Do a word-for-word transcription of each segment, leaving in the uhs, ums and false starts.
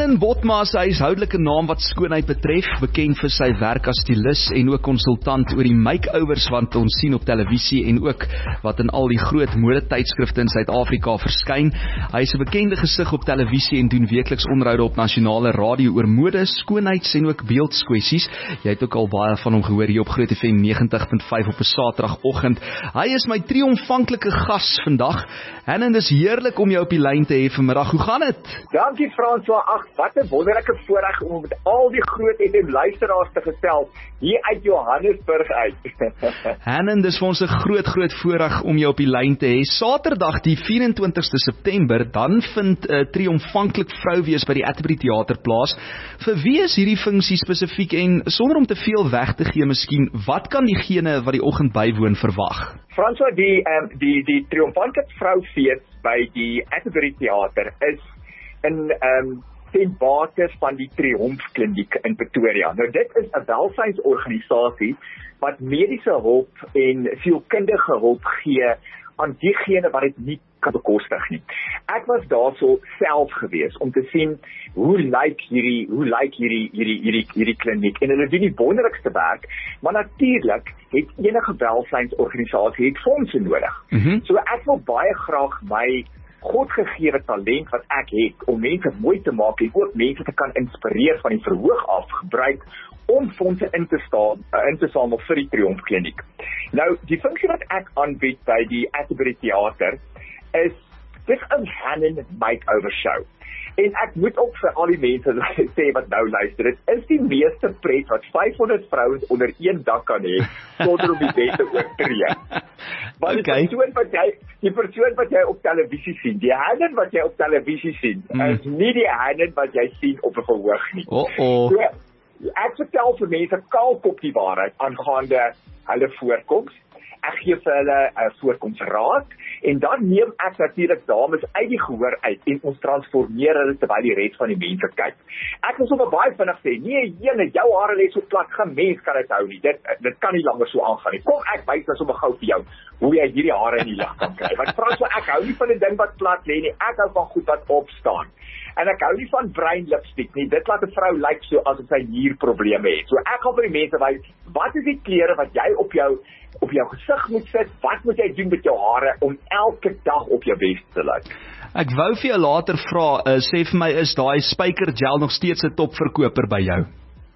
Hannon Botma is 'n huishoudelike naam wat skoonheid betref, bekend vir sy werk as stylis en ook konsultant oor die make-overs wat ons sien op televisie en ook wat in al die groot modetydskrifte in Suid-Afrika verskyn. Hy is 'n bekende gesig op televisie en doen weekliks onderhoude op nasionale radio oor mode, skoonheids en ook beeldskwessies. Jy het ook al baie van hom gehoor hier op Groot F M negentig punt vyf op 'n Saterdagoggend. Hy is my triomfanklike gas vandag. Hannon, dis heerlik om jou op die lyn te hê vanmiddag. Hoe gaan dit? Dankie François. Ag, wat 'n wonderlike voorreg om met al die groot F M luisteraars te gesels hier uit Johannesburg uit. Hannon, dis vir ons 'n groot groot voorreg om jou op die lyn te hê. Saterdag die vyf en twintigste September, dan vind 'n uh, triomfanklik vrouwees by die Atterbury Theater plaas. Vir wie is hierdie funksie spesifiek en sonder om te veel weg te gee miskien, wat kan diegene wat die oggend bywoon verwag? François, die um, die die triomfanklik vrouwees by die Atterbury Theater is in um, ten bate van die Triomf Kliniek in Pretoria. Nou dit is 'n welsynsorganisasie wat mediese hulp en sielkundige hulp gee aan diegene wat dit nie kan bekostig nie. Ek was daarso self gewees om te sien hoe lyk hierdie hoe lyk hierdie hierdie hierdie hierdie kliniek en hulle doen die wonderlikste werk, maar natuurlik het enige welsynsorganisasie het fondse nodig. Mm-hmm. So ek wil baie graag my godgegewe talent wat ek het om mense mooi te maak en ook mense te kan inspireer van die verhoog af gebruik om fondse in te staan uh, in te samel vir die Triomf Kliniek. Nou, die funksie wat ek aanbied by die Atterbury Theater is dis 'n Hannon make-over show. En ek moet ook vir al die mense sê wat nou luister, dit is die meeste pret wat vyfhonderd vrouens onder een dak kan hê sonder om die bed te oortree. Want okay. die persoon wat jy die persoon wat jy op televisie sien, die Hannon wat jy op televisie sien, mm. is nie die Hannon wat jy sien op 'n verhoog nie. Oh oh. So, ek vertel vir mense kaalkop die waarheid aangaande hulle voorkoms. Ek gee vir hulle 'n uh, voorkomsraad en dan neem ek natuurlik dames uit die gehoor uit en ons transformeer hulle terwyl die res van die mense kyk. Ek wil sommer baie vinnig sê, nee, jene, jou hare lê so plat, geen mens kan dit hou nie. Dit dit kan nie langer so aangaan nie. Kom ek wys nou sommer gou vir jou hoe jy hierdie hare in die lig kan kry. Want François, ek hou nie van 'n ding wat plat lê nie. Ek hou van goed wat opstaan. En ek hou nie van bruin lipstick nie. Dit laat 'n vrou lyk so asof sy nierprobleme het. So ek gaan vir die mense wys, wat is die klere wat jy op jou op jou gesig moet sit? Wat moet jy doen met jou hare om elke dag op jou bes te lyk? Ek wou vir jou later vra, uh, sê vir my, is daai spyker gel nog steeds 'n topverkoper by jou?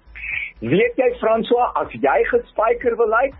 Weet jy François, as jy gespyker wil lyk,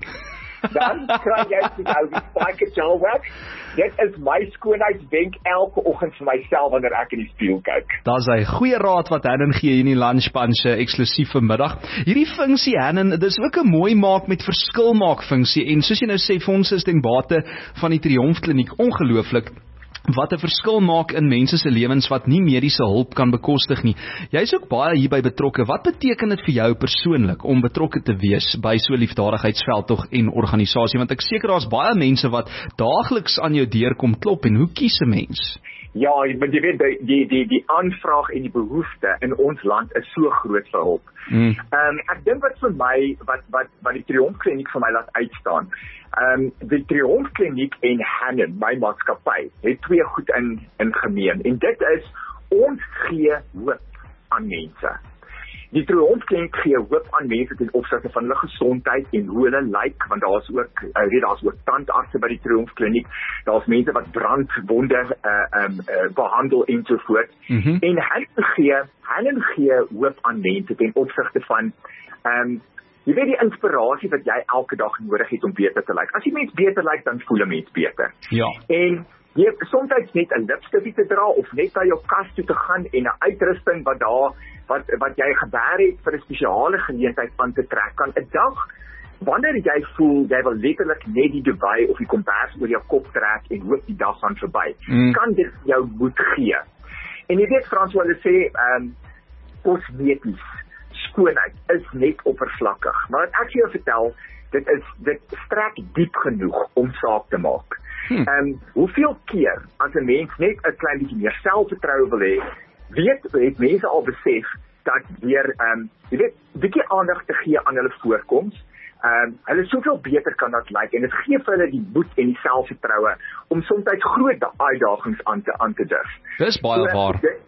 dan kry jy nou die spyker gel wax. Dit is my skoonheidswenk elke oggend vir myself wanneer ek in die spieël kyk. Daar's 'n goeie raad wat Hannon gee in die lunch punch eksklusief vanmiddag. Hierdie funksie Hannon, dis ook 'n mooi maak met verskil maak funksie en soos jy nou sê, fondse is ten bate van die Triomf Kliniek ongelooflik wat 'n verskil maak in mense se lewens wat nie mediese hulp kan bekostig nie. Jy's ook baie hierby betrokke. Wat beteken dit vir jou persoonlik om betrokke te wees by so 'n liefdadigheidsveldtog en organisasie? Want ek seker daar's baie mense wat daagliks aan jou deur kom klop en hoe kies 'n mens? Ja, want jy weet die die die die aanvraag en die behoefte in ons land is so groot vir hulp. Ehm mm. um, ek dink wat vir my wat wat wat die Triomf Kliniek vir my laat uitstaan. Ehm um, die Triomf Kliniek en Hannon, my maatskappy, het twee goed in in gemeen en dit is ons gee hoop aan mense. Die Triomf Kliniek gee hoop aan mense ten opsigte van hulle gesondheid en hoe hulle lyk, want daar's ook uh, weet daar's ook tandartse by die Triomf Kliniek. Daar's mense wat brandwonde uh, um, uh, behandel en so voort. Mm-hmm. En Hannon gee Hannon gee hoop aan mense ten opsigte van ehm um, jy weet die inspirasie wat jy elke dag nodig het om beter te lyk. As jy mens beter lyk, dan voel 'n mens beter. Ja. En jy het soms net 'n lipstifie te dra of net na jou kas toe te gaan en 'n uitrusting wat daar wat wat jy gewear het vir 'n spesiale geleentheid aan te trek kan 'n dag wanneer jy voel jy wil letterlik net die Dubai of die kombers oor jou kop trek en hoop die dag gaan verby. Mm. Kan dit jou moed gee. En jy weet François, hulle sê ehm um, kosmeties skoonheid is net oppervlakkig. Maar wat ek jou vertel, dit is dit strek diep genoeg om saak te maak. Hmm. Um, hoeveel keer as 'n mens net 'n klein bietjie meer selfvertroue wil hê, weet het mense al besef dat weer ehm um, jy weet bietjie aandag te gee aan hulle voorkoms. Ehm um, hulle soveel beter kan dat lyk en dit gee vir hulle die moed en die selfvertroue om soms groot uitdagings aan te aan te durf. Dis baie so, waar. Dit,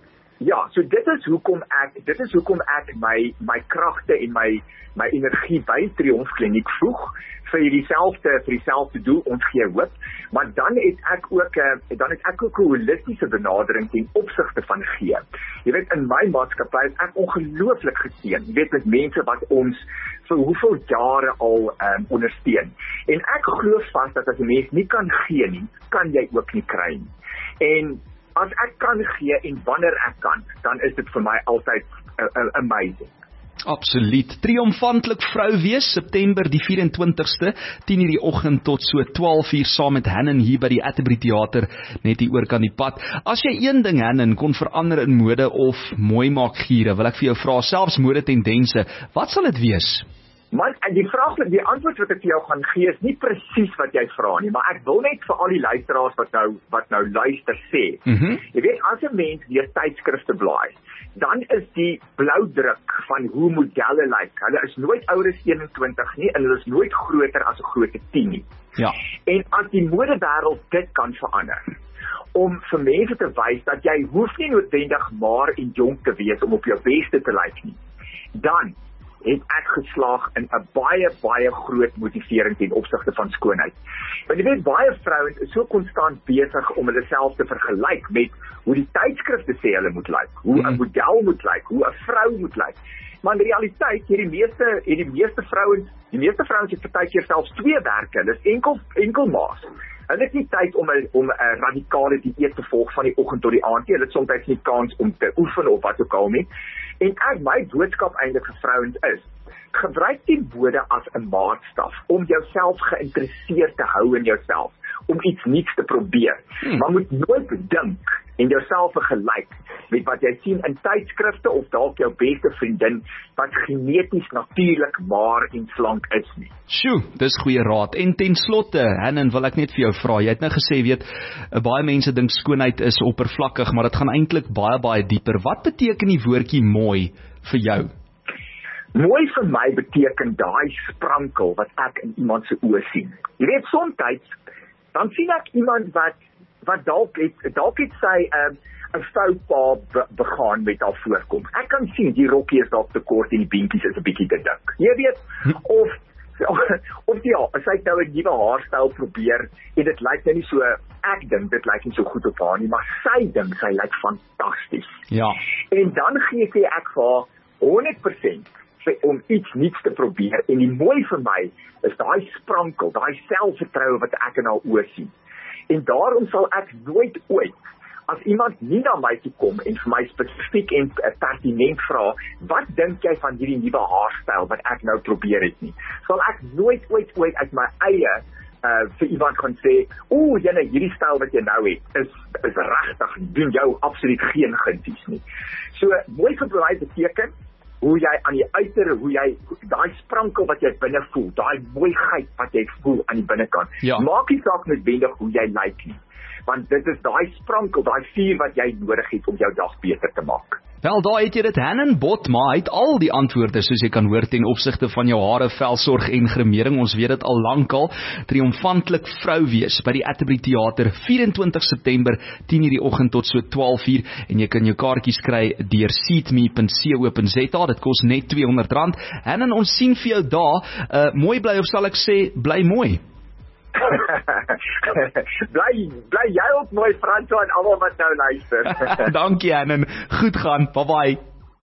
Ja, so dit is hoekom ek dit is hoekom ek my my kragte en my my energie by Triomfkliniek voeg vir dieselfde vir dieselfde doel, ons gee hoop, maar dan het ek ook uh, dan het ek ook 'n holistiese benadering ten opsigte van gee. Jy weet, in my maatskappy is ek ongelooflik geseën. Jy weet, met mense wat ons vir hoeveel jare al um, ondersteun. En ek glo vas dat as 'n mens nie kan gee nie, kan jy ook nie kry nie. En as ek kan gee en wanneer ek kan, dan is dit vir my altyd uh, uh, amazing. Absoluut. Triomfantlik vrou wees, September die vyf en twintigste, tien uur die oggend tot so twaalf uur saam met Hannon hier by die Atterbury Theater, net hier oor kan die pad. As jy een ding, Hannon, kon verander in mode of mooi maak giere, wil ek vir jou vra, selfs mode tendense, wat sal dit wees? Man, die vraag, die antwoord wat ek vir jou gaan gee is nie presies wat jy vra nie, maar ek wil net vir al die luisteraars wat nou wat nou luister sê. Mm-hmm. Jy weet, as 'n mens deur tydskrifte blaai, dan is die bloudruk van hoe modelle lyk. Hulle is nooit ouer as eenentwintig nie en hulle is nooit groter as 'n grootte tien nie. Ja. En as die modewêreld dit kan verander, om vir mense te wys dat jy hoef nie noodwendig maar en jonk te wees om op jou beste te lyk nie, dan het ek geslaag in 'n baie, baie groot motivering ten opsigte van skoonheid. Want jy weet, baie vrouens is so konstant besig om hulle self te vergelyk met hoe die tydskrifte sê hulle moet lyk, hoe 'n model moet lyk, hoe 'n vrou moet lyk. Maar in realiteit, hier die meeste, hier die meeste vrouens, die meeste vrouens het partykeer selfs twee werke, hulle is enkel, enkel maas. Hulle het nie tyd om 'n om 'n radikale dieet te volg van die oggend tot die aand nie. Hulle het soms nie kans om te oefen of wat ook al nie. En ek my boodskap eintlik vir vrouens is: gebruik die mode as 'n maatstaf om jouself geïnteresseerd te hou in jouself, om iets nuuts te probeer. Hmm. Maar moet nooit dink en jouself vergelyk met wat jy sien in tydskrifte of dalk jou beste vriendin wat geneties natuurlik maar en slank is nie. Sjoe, dis goeie raad. En ten slotte, Hannon, wil ek net vir jou vra. Jy het nou gesê, weet, baie mense dink skoonheid is oppervlakkig, maar dit gaan eintlik baie baie dieper. Wat beteken die woordjie mooi vir jou? Mooi vir my beteken daai sprankel wat ek in iemand se oë sien. Jy weet, soms dan sien ek iemand wat wat dalk het dalk het sy 'n um, 'n foutpaal be, begaan met haar voorkom. Ek kan sien die rokkie is dalk te kort en die beentjies is 'n bietjie te dik. Jy weet, of of ja, as hy nou 'n nuwe haarstyl probeer en dit lyk nou nie so, ek dink dit lyk nie so goed op haar nie, maar sy dink sy lyk fantasties. Ja. En dan gee sê ek vir haar honderd persent om iets nuuts te probeer, en die mooi vir my is daai sprankel, daai selfvertroue wat ek in haar oë sien. En daarom sal ek nooit ooit, as iemand nie na my toe kom en vir my spesifiek en pertinent vra, wat dink jy van hierdie nuwe haarstyl wat ek nou probeer het nie, sal ek nooit ooit ooit uit my eie uh, vir iemand gaan sê, oeh, jyne, hierdie styl wat jy nou het, is, is regtig, doen jou absoluut geen gunsies nie. So, mooi vir my beteken, hoe jy aan die uiter, hoe jy, daai sprankel wat jy binne voel, daai mooiheid wat jy voel aan die binnekant, ja. Maak nie saak noodwendig hoe jy lyk nie, want dit is daai sprankel, daai vuur wat jy nodig het om jou dag beter te maak. Wel, daar het jy dit, Hannon Botma, hy het al die antwoorde, soos jy kan hoor, ten opsigte van jou hare, velsorg en gremering. Ons weet dit al lankal. Triomfantlik vrou wees by die Atterbury Theater, vyf en twintig September, tien uur die oggend tot so twaalf uur, en jy kan jou kaartjies kry deur seatme punt co punt za. Dit kos net tweehonderd rand. Hannon, ons sien vir jou daar. Uh, mooi bly, of sal ek sê, bly mooi. bly, bly jy ook mooi, Frans, en almal wat nou luister. Dankie, Hannon. Goed gaan. Bye bye.